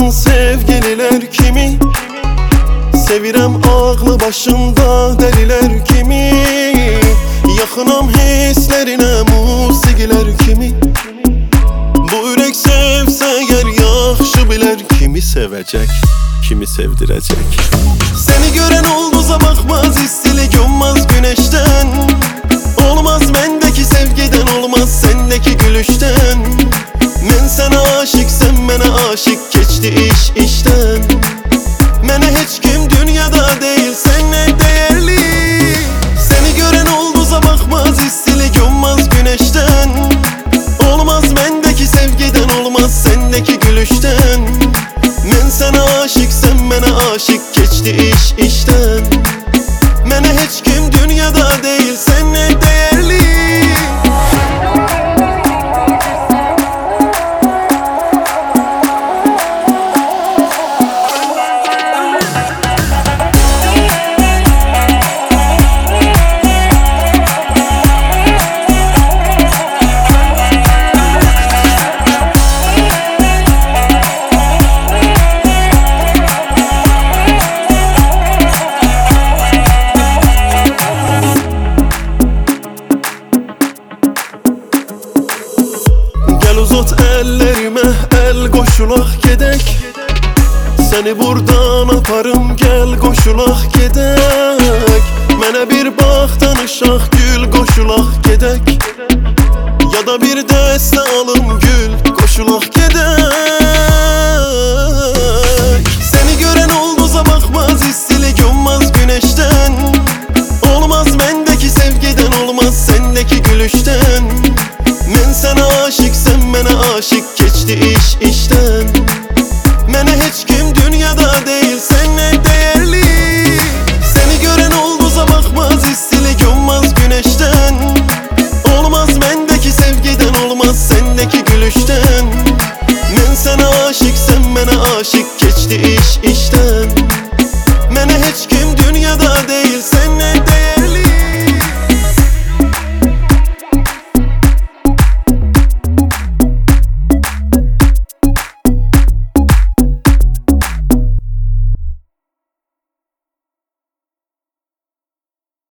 Tanımadığın sevgililer kimi? Sevirəm ağlı başında deliler kimi? Yaxınam hislerine musiqiler kimi? Bu ürək sevsə əgər yaxşı bilər kimi sevəcək, kimi sevdirəcək. Seni gören olduza bakmaz, istilik olmaz güneşten. Olmaz bendeki sevgiden, olmaz sendeki gülüşten. Men sana aşık, sen mənə aşık, geçti iş işten. Mənə heç kim dünyada değil, sen ne değerli. Seni gören olduza bakmaz, istilik olmaz güneşten. Olmaz bendeki sevgiden, olmaz sendeki gülüşten. Men sana aşık, sen mənə aşık, geçti iş işten. Mənə heç kim dünyada değil, sen ne değerli. Uzat ellerime, el koşulaq gedək. Seni buradan aparım, gel koşulaq gedək. Mənə bir bax danışaq, gül koşulaq gedək. Ya da bir dəstə alım gül, koşulaq gedək. Seni gören olduza bakmaz, istilik olmaz güneşten. Olmaz bendeki sevgiden, olmaz sendeki gülüşten. Men sana aşık, sen mənə aşık, geçti iş işten. Mənə heç kim dünyada değil, sen ne değerli. Seni gören olduza bakmaz, istilik olmaz güneşten. Olmaz bendeki sevgiden, olmaz sendeki gülüşten. Men sana aşık, sen mənə aşık, geçti iş işten.